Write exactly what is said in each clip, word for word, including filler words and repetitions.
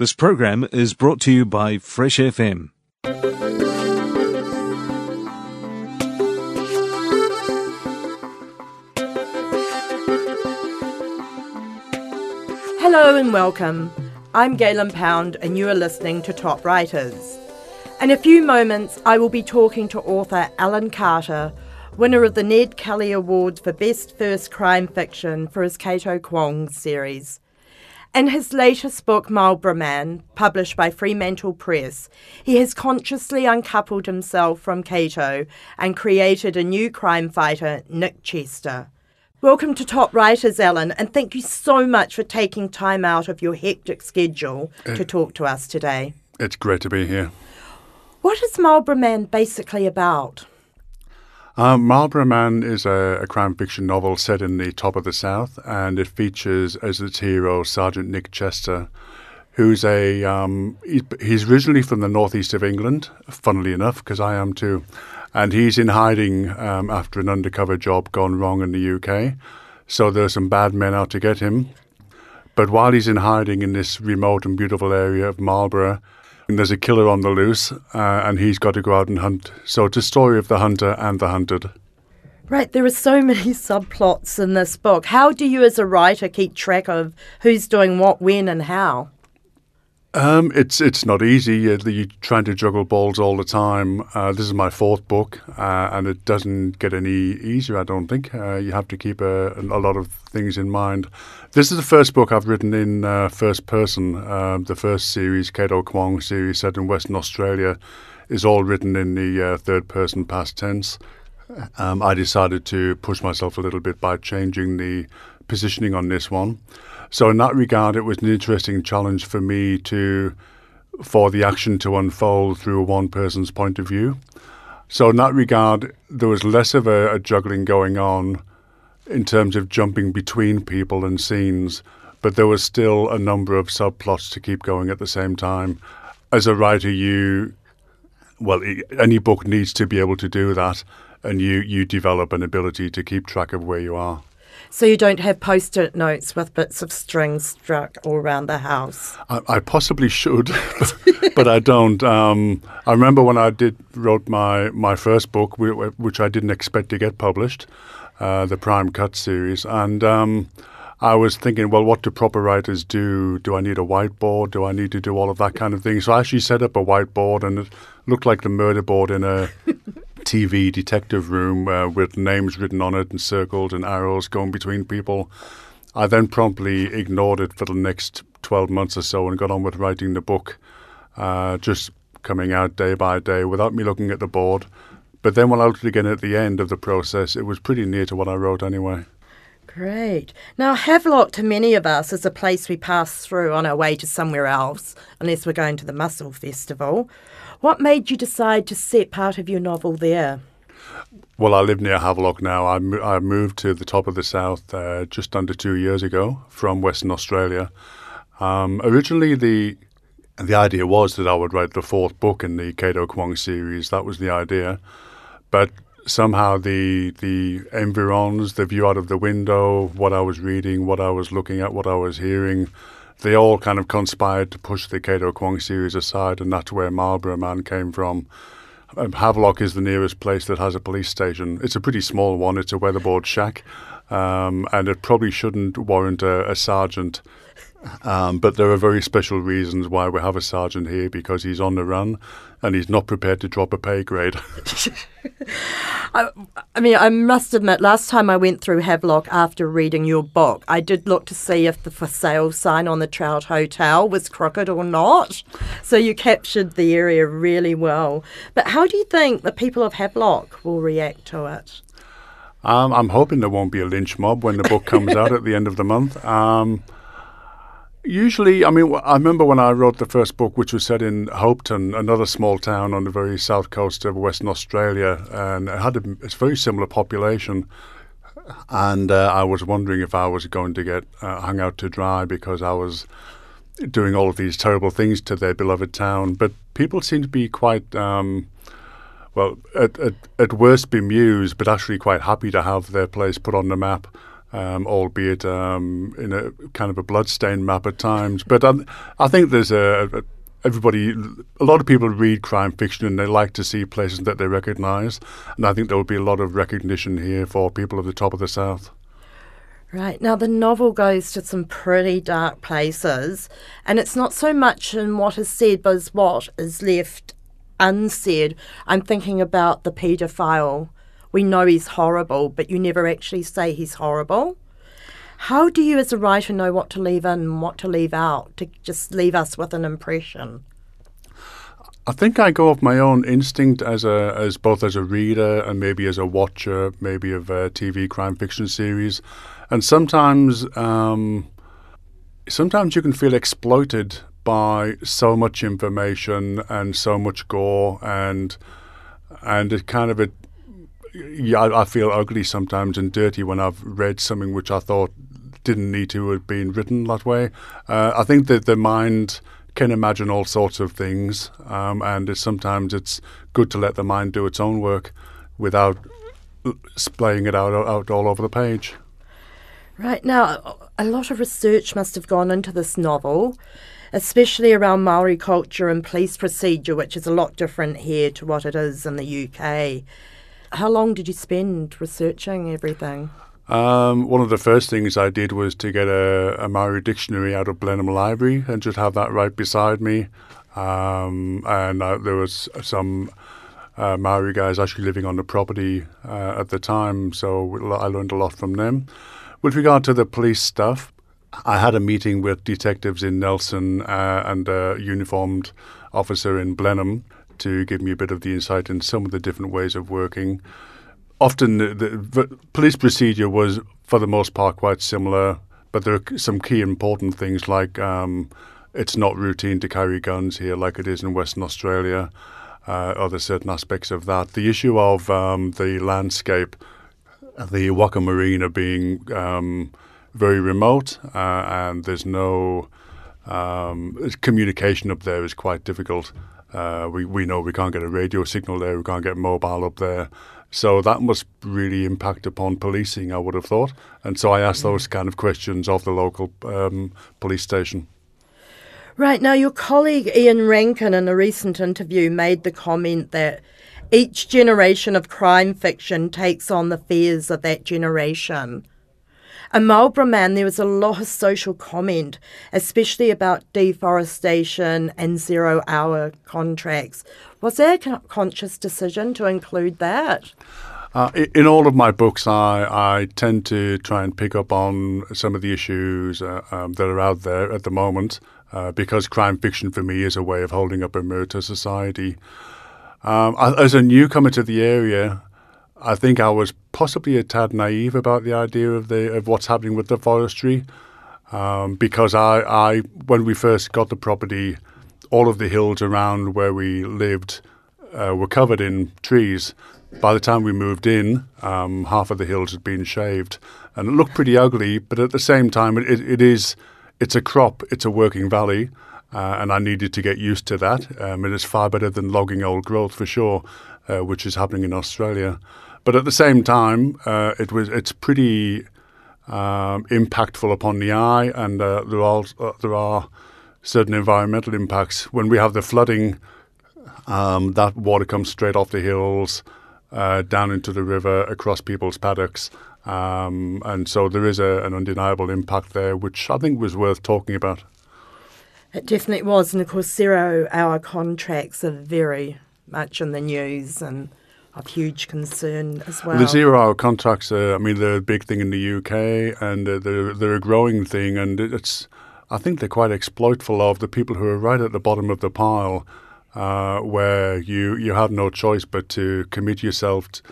This program is brought to you by Fresh F M. Hello and welcome. I'm Galen Pound and you are listening to Top Writers. In a few moments, I will be talking to author Alan Carter, winner of the Ned Kelly Award for Best First Crime Fiction for his Kato Kwong series. In his latest book, Marlborough Man, published by Fremantle Press, he has consciously uncoupled himself from Kato and created a new crime fighter, Nick Chester. Welcome to Top Writers, Alan, and thank you so much for taking time out of your hectic schedule uh, to talk to us today. It's great to be here. What is Marlborough Man basically about? Um, Marlborough Man is a, a crime fiction novel set in the top of the South, and it features as its hero Sergeant Nick Chester, who's a um, he, he's originally from the northeast of England, funnily enough, because I am too, and he's in hiding um, after an undercover job gone wrong in the U K. So there's some bad men out to get him. But while he's in hiding in this remote and beautiful area of Marlborough, there's a killer on the loose, uh, and he's got to go out and hunt. So it's a story of the hunter and the hunted. Right, there are so many subplots in this book. How do you as a writer keep track of who's doing what, when and how? Um, it's it's not easy. You're, you're trying to juggle balls all the time. Uh, this is my fourth book, uh, and it doesn't get any easier, I don't think. Uh, you have to keep a, a lot of things in mind. This is the first book I've written in uh, first person. Uh, the first series, Kato Kwong series, set in Western Australia, is all written in the uh, third person past tense. Um, I decided to push myself a little bit by changing the positioning on this one. So in that regard, it was an interesting challenge for me to, for the action to unfold through one person's point of view. So in that regard, there was less of a, a juggling going on in terms of jumping between people and scenes, but there was still a number of subplots to keep going at the same time. As a writer, you, well, any book needs to be able to do that, and you, you develop an ability to keep track of where you are. So you don't have post-it notes with bits of string struck all around the house? I, I possibly should, but, but I don't. Um, I remember when I did wrote my, my first book, which I didn't expect to get published, uh, the Prime Cut series, and um, I was thinking, well, what do proper writers do? Do I need a whiteboard? Do I need to do all of that kind of thing? So I actually set up a whiteboard, and it looked like the murder board in a T V detective room uh, with names written on it and circled and arrows going between people. I then promptly ignored it for the next twelve months or so and got on with writing the book, uh, just coming out day by day without me looking at the board. But then when I looked again at the end of the process, it was pretty near to what I wrote anyway. Great. Now, Havelock to many of us is a place we pass through on our way to somewhere else, unless we're going to the Mussel Festival. What made you decide to set part of your novel there? Well, I live near Havelock now. I, mo- I moved to the top of the South uh, just under two years ago from Western Australia. Um, originally, the the idea was that I would write the fourth book in the Kato Kwong series. That was the idea. But somehow the the environs, the view out of the window, what I was reading, what I was looking at, what I was hearing, they all kind of conspired to push the Kato Kwong series aside, and that's where Marlborough Man came from. Um, Havelock is the nearest place that has a police station. It's a pretty small one. It's a weatherboard shack, um, and it probably shouldn't warrant a, a sergeant. Um, but there are very special reasons why we have a sergeant here, because he's on the run and he's not prepared to drop a pay grade. I, I mean, I must admit, last time I went through Havelock after reading your book, I did look to see if the for sale sign on the Trout Hotel was crooked or not. So you captured the area really well. But how do you think the people of Havelock will react to it? Um, I'm hoping there won't be a lynch mob when the book comes out at the end of the month. Um, Usually, I mean, I remember when I wrote the first book, which was set in Hopeton, another small town on the very south coast of Western Australia, and it had a, it's a very similar population. And uh, I was wondering if I was going to get uh, hung out to dry because I was doing all of these terrible things to their beloved town. But people seem to be quite, um, well, at, at, at worst bemused, but actually quite happy to have their place put on the map. um, albeit um, in a kind of a bloodstained map at times. But I, I think there's a, a everybody, a lot of people read crime fiction and they like to see places that they recognise, and I think there will be a lot of recognition here for people at the top of the South. Right. Now, the novel goes to some pretty dark places, and it's not so much in what is said, but it's what is left unsaid. I'm thinking about the paedophile. We know he's horrible, but you never actually say he's horrible. How do you as a writer know what to leave in and what to leave out to just leave us with an impression? I think I go off my own instinct as a as both as a reader and maybe as a watcher, maybe of a T V crime fiction series. And sometimes um, sometimes you can feel exploited by so much information and so much gore, and and it kind of it yeah, I feel ugly sometimes and dirty when I've read something which I thought didn't need to have been written that way. Uh, I think that the mind can imagine all sorts of things, um, and it's, sometimes it's good to let the mind do its own work without splaying it out, out all over the page. Right. Now, a lot of research must have gone into this novel, especially around Maori culture and police procedure, which is a lot different here to what it is in the U K. How long did you spend researching everything? Um, one of the first things I did was to get a, a Maori dictionary out of Blenheim Library and just have that right beside me. Um, and uh, there was some uh, Maori guys actually living on the property uh, at the time, so I learned a lot from them. With regard to the police stuff, I had a meeting with detectives in Nelson uh, and a uniformed officer in Blenheim to give me a bit of the insight in some of the different ways of working. Often the, the police procedure was, for the most part, quite similar, but there are some key important things like um, it's not routine to carry guns here like it is in Western Australia. Uh, other certain aspects of that. The issue of um, the landscape, the Waka Marina being um, very remote, uh, and there's no um, communication up there is quite difficult. Uh, we, we know we can't get a radio signal there, we can't get mobile up there. So that must really impact upon policing, I would have thought. And so I asked those kind of questions of the local um, police station. Right. Now, your colleague Ian Rankin in a recent interview made the comment that each generation of crime fiction takes on the fears of that generation. In Marlborough Man, there was a lot of social comment, especially about deforestation and zero-hour contracts. Was there a conscious decision to include that? Uh, in all of my books, I, I tend to try and pick up on some of the issues uh, um, that are out there at the moment, uh, because crime fiction for me is a way of holding up a mirror to society. Um, as a newcomer to the area, I think I was possibly a tad naive about the idea of the of what's happening with the forestry, um, because I, I when we first got the property, all of the hills around where we lived uh, were covered in trees. By the time we moved in, um, half of the hills had been shaved, and it looked pretty ugly. But at the same time, it, it is it's a crop, it's a working valley. Uh, and I needed to get used to that. Um, it is far better than logging old growth for sure, uh, which is happening in Australia. But at the same time, uh, it was it's pretty um, impactful upon the eye, and uh, there are uh, there are certain environmental impacts. When we have the flooding, um, that water comes straight off the hills, uh, down into the river, across people's paddocks, um, and so there is a, an undeniable impact there, which I think was worth talking about. It definitely was, and of course zero-hour contracts are very much in the news and of huge concern as well. The zero-hour contracts, uh, I mean, they're a big thing in the U K, and uh, they're, they're a growing thing, and it's, I think they're quite exploitful of the people who are right at the bottom of the pile, uh, where you, you have no choice but to commit yourself t-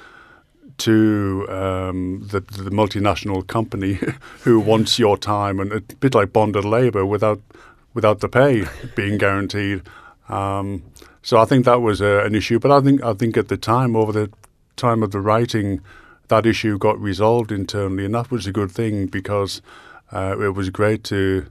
to um, the, the multinational company who wants your time, and a bit like bonded labour without without the pay being guaranteed. Um, so I think that was uh, an issue. But I think I think at the time, over the time of the writing, that issue got resolved internally, and that was a good thing, because uh, it was great to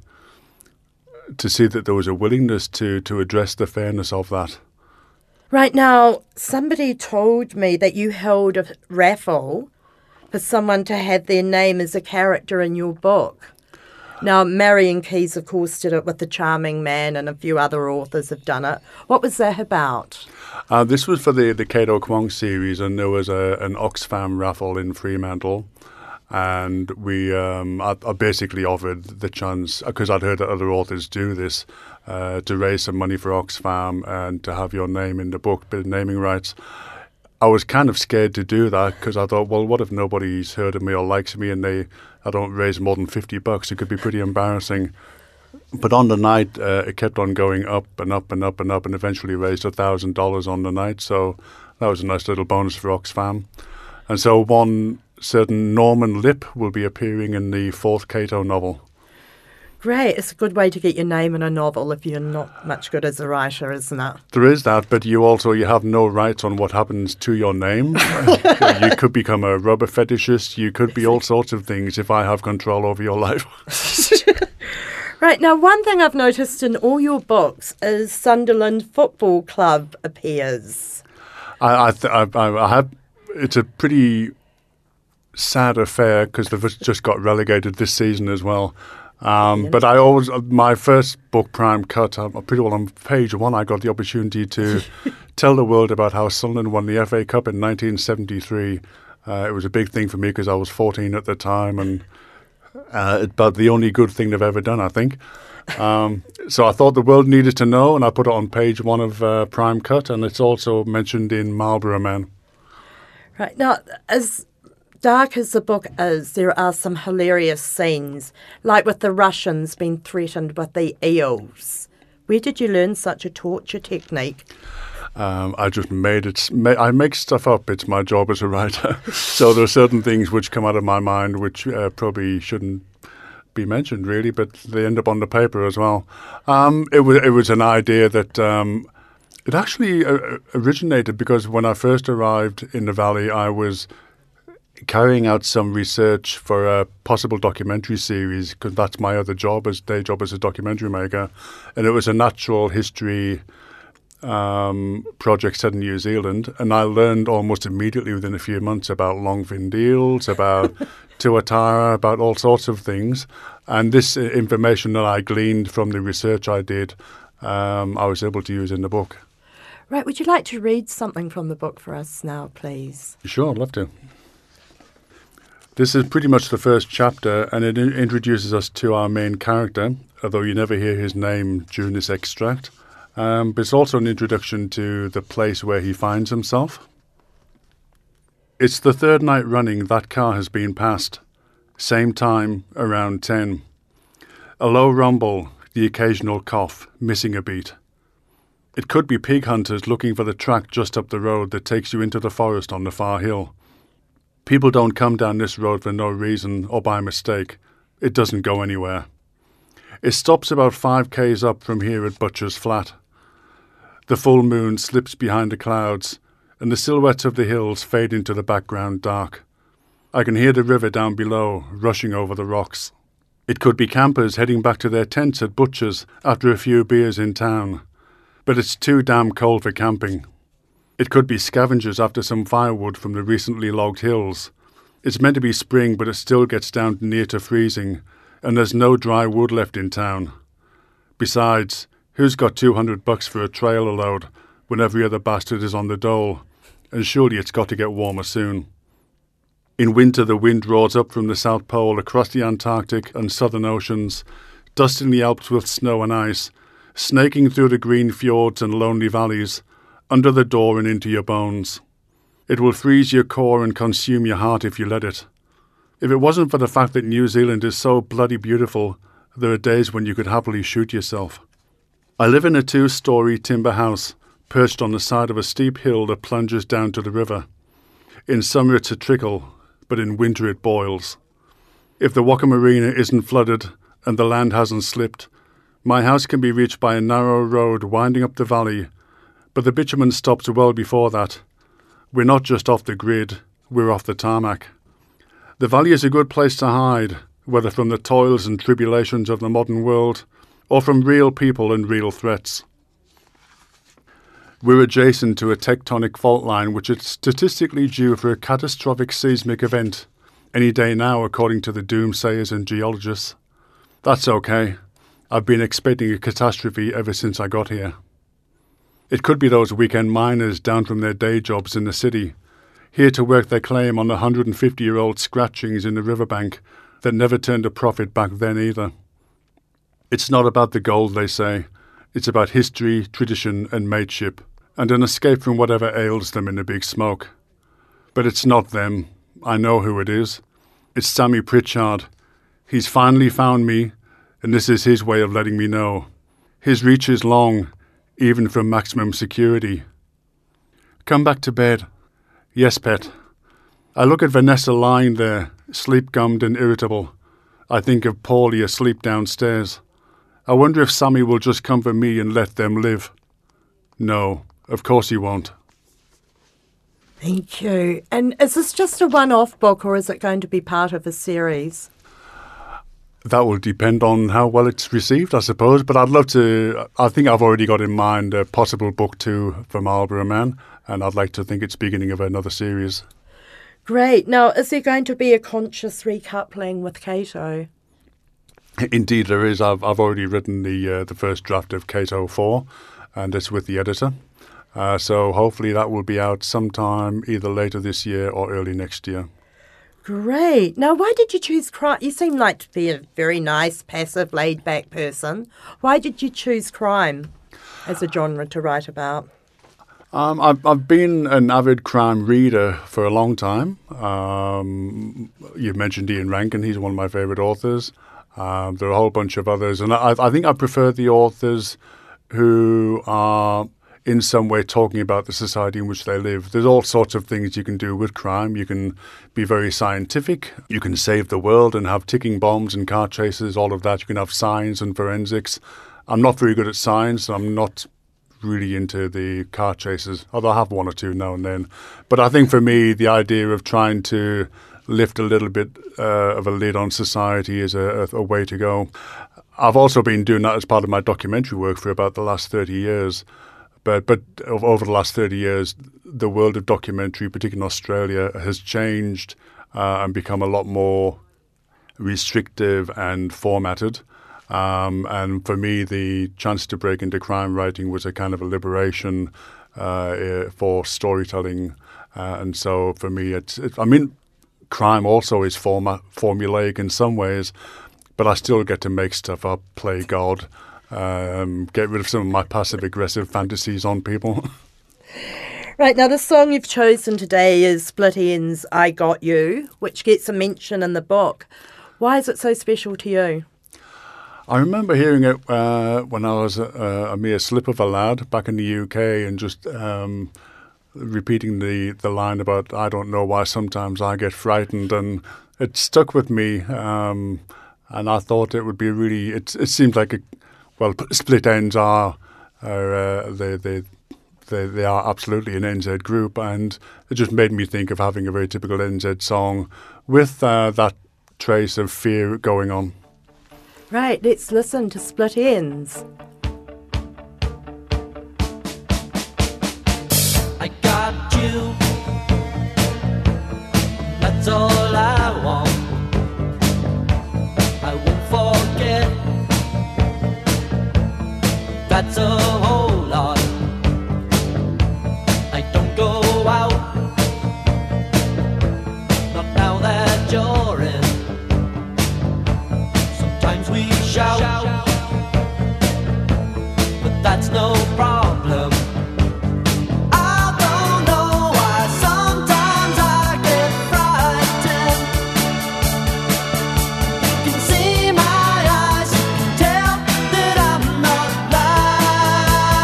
to see that there was a willingness to, to address the fairness of that. Right. Now, somebody told me that you held a raffle for someone to have their name as a character in your book? Now, Marion Keyes, of course, did it with The Charming Man, and a few other authors have done it. What was that about? Uh, this was for the, the Cato Kwong series, and there was a, an Oxfam raffle in Fremantle. And we, um, I, I basically offered the chance, because I'd heard that other authors do this, uh, to raise some money for Oxfam and to have your name in the book, bit of naming rights. I was kind of scared to do that because I thought, well, what if nobody's heard of me or likes me and they, I don't raise more than fifty bucks? It could be pretty embarrassing. But on the night, uh, it kept on going up and up and up and up, and eventually raised one thousand dollars on the night. So that was a nice little bonus for Oxfam. And so one certain Norman Lip will be appearing in the fourth Cato novel. Great. It's a good way to get your name in a novel if you're not much good as a writer, isn't it? There is that, but you also you have no rights on what happens to your name. You could become a rubber fetishist. You could be all sorts of things if I have control over your life. Right. Now, one thing I've noticed in all your books is Sunderland Football Club appears. I, I, th- I, I have. It's a pretty sad affair because they've just got relegated this season as well. Um, but I always, my first book, Prime Cut, I'm pretty well on page one, I got the opportunity to tell the world about how Sunderland won the F A Cup in nineteen seventy-three. Uh, it was a big thing for me because I was fourteen at the time, and uh, about the only good thing they've ever done, I think. Um, so I thought the world needed to know, and I put it on page one of uh, Prime Cut, and it's also mentioned in Marlborough Man. Right. Now, as dark as the book is, there are some hilarious scenes, like with the Russians being threatened with the eels. Where did you learn such a torture technique? Um, I just made it. I make stuff up. It's my job as a writer. So there are certain things which come out of my mind which uh, probably shouldn't be mentioned, really, but they end up on the paper as well. Um, it was it was an idea that um, it actually uh, originated because when I first arrived in the Valley, I was carrying out some research for a possible documentary series, because that's my other job, as day job as a documentary maker, and it was a natural history um, project set in New Zealand, and I learned almost immediately within a few months about longfin deals, about tuatara, about all sorts of things, and this information that I gleaned from the research I did, um, I was able to use in the book. Right, would you like to read something from the book for us now, please? Sure, I'd love to. This is pretty much the first chapter, and it in- introduces us to our main character, although you never hear his name during this extract. Um, but it's also an introduction to the place where he finds himself. It's the third night running that car has been passed. Same time, around ten. A low rumble, the occasional cough, missing a beat. It could be pig hunters looking for the track just up the road that takes you into the forest on the far hill. People don't come down this road for no reason or by mistake. It doesn't go anywhere. It stops about five k's up from here at Butcher's Flat. The full moon slips behind the clouds, and the silhouettes of the hills fade into the background dark. I can hear the river down below, rushing over the rocks. It could be campers heading back to their tents at Butcher's after a few beers in town. But it's too damn cold for camping. It could be scavengers after some firewood from the recently logged hills. It's meant to be spring, but it still gets down near to freezing, and there's no dry wood left in town. Besides, who's got two hundred bucks for a trailer load when every other bastard is on the dole? And surely it's got to get warmer soon. In winter, the wind roars up from the South Pole across the Antarctic and Southern Oceans, dusting the Alps with snow and ice, snaking through the green fjords and lonely valleys, under the door and into your bones. It will freeze your core and consume your heart if you let it. If it wasn't for the fact that New Zealand is so bloody beautiful, there are days when you could happily shoot yourself. I live in a two-storey timber house, perched on the side of a steep hill that plunges down to the river. In summer it's a trickle, but in winter it boils. If the Waka Marina isn't flooded and the land hasn't slipped, my house can be reached by a narrow road winding up the valley, but the bitumen stops well before that. We're not just off the grid, we're off the tarmac. The valley is a good place to hide, whether from the toils and tribulations of the modern world, or from real people and real threats. We're adjacent to a tectonic fault line which is statistically due for a catastrophic seismic event, Any day now, according to the doomsayers and geologists. That's okay. I've been expecting a catastrophe ever since I got here. It could be those weekend miners down from their day jobs in the city, here to work their claim on the one hundred fifty-year-old scratchings in the riverbank that never turned a profit back then either. It's not about the gold, they say. It's about history, tradition and mateship, and an escape from whatever ails them in the big smoke. But it's not them. I know who it is. It's Sammy Pritchard. He's finally found me, and this is his way of letting me know. His reach is long, even from maximum security. Come back to bed. Yes, pet. I look at Vanessa lying there, sleep-gummed and irritable. I think of Paulie asleep downstairs. I wonder if Sammy will just come for me and let them live. No, of course he won't. Thank you. And is this just a one-off book, or is it going to be part of a series? That will depend on how well it's received, I suppose. But I'd love to... I think I've already got in mind a possible book two for Marlborough Man, and I'd like to think it's beginning of another series. Great. Now, is there going to be a conscious recoupling with Cato? Indeed, there is. I've I've already written the uh, the first draft of Cato four, and it's with the editor. Uh, so hopefully that will be out sometime either later this year or early next year. Great. Now, why did you choose crime? You seem like to be a very nice, passive, laid-back person. Why did you choose crime as a genre to write about? Um, I've, I've been an avid crime reader for a long time. Um, you've mentioned Ian Rankin. He's one of my favourite authors. Um, there are a whole bunch of others. And I, I think I prefer the authors who are in some way talking about the society in which they live. There's all sorts of things you can do with crime. You can be very scientific. You can save the world and have ticking bombs and car chases, all of that. You can have science and forensics. I'm not very good at science. I'm not really into the car chases, although I have one or two now and then. But I think for me, the idea of trying to lift a little bit uh, of a lid on society is a, a, a way to go. I've also been doing that as part of my documentary work for about the last thirty years. But but over the last thirty years, the world of documentary, particularly in Australia, has changed uh, and become a lot more restrictive and formatted. Um, and for me, the chance to break into crime writing was a kind of a liberation uh, for storytelling. Uh, and so for me, it's, it, I mean, crime also is forma- formulaic in some ways, but I still get to make stuff up, play God, um, get rid of some of my passive-aggressive fantasies on people. Right, now the song you've chosen today is Split Enz' I Got You, which gets a mention in the book. Why is it so special to you? I remember hearing it uh, when I was a, a mere slip of a lad back in the U K and just um, repeating the, the line about, I don't know why sometimes I get frightened, and it stuck with me. Um, and I thought it would be really, it, it seems like, a, well, Split Enz are, are uh, they, they, they, they are absolutely an N Z group, and it just made me think of having a very typical N Z song with uh, that trace of fear going on. Right, let's listen to Split Enz. I got you, that's all I want. I won't forget, that's a whole lot. I don't go out, not now that you're in. Sometimes we shout, but that's no problem. I don't know why sometimes I get frightened. You can see my eyes, you can tell that I'm not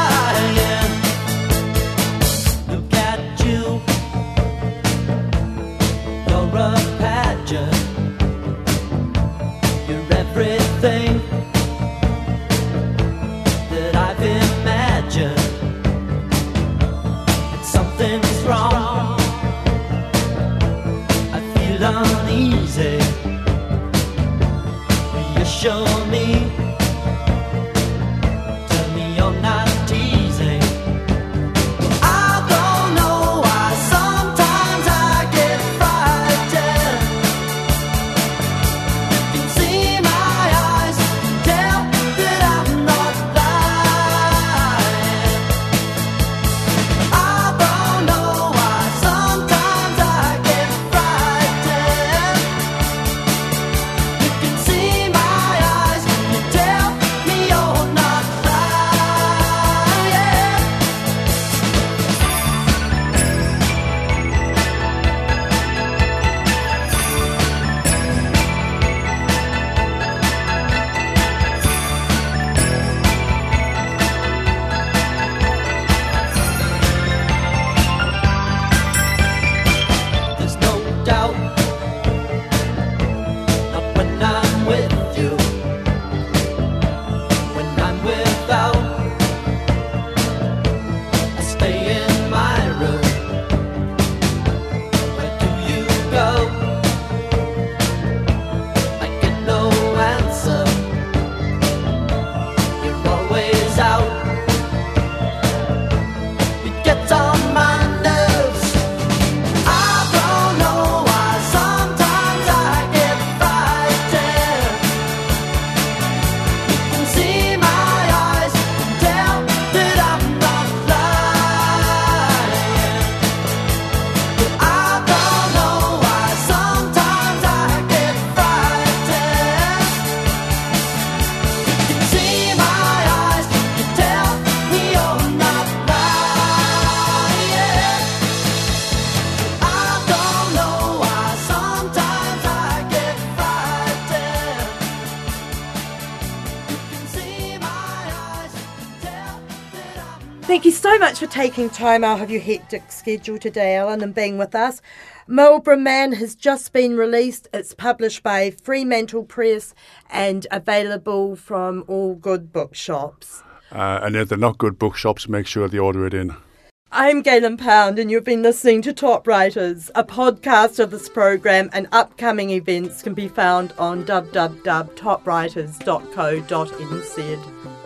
Thank you so much for taking time out of your hectic schedule today, Alan, and being with us. Marlborough Man has just been released. It's published by Fremantle Press and available from all good bookshops. Uh, and if they're not good bookshops, make sure they order it in. I'm Galen Pound, and you've been listening to Top Writers. A podcast of this program and upcoming events can be found on w w w dot top writers dot co dot n z.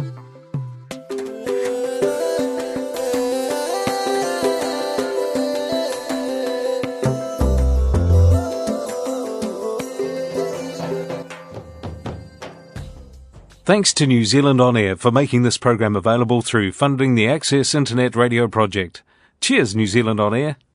Thanks to New Zealand On Air for making this program available through funding the Access Internet Radio project. Cheers, New Zealand On Air.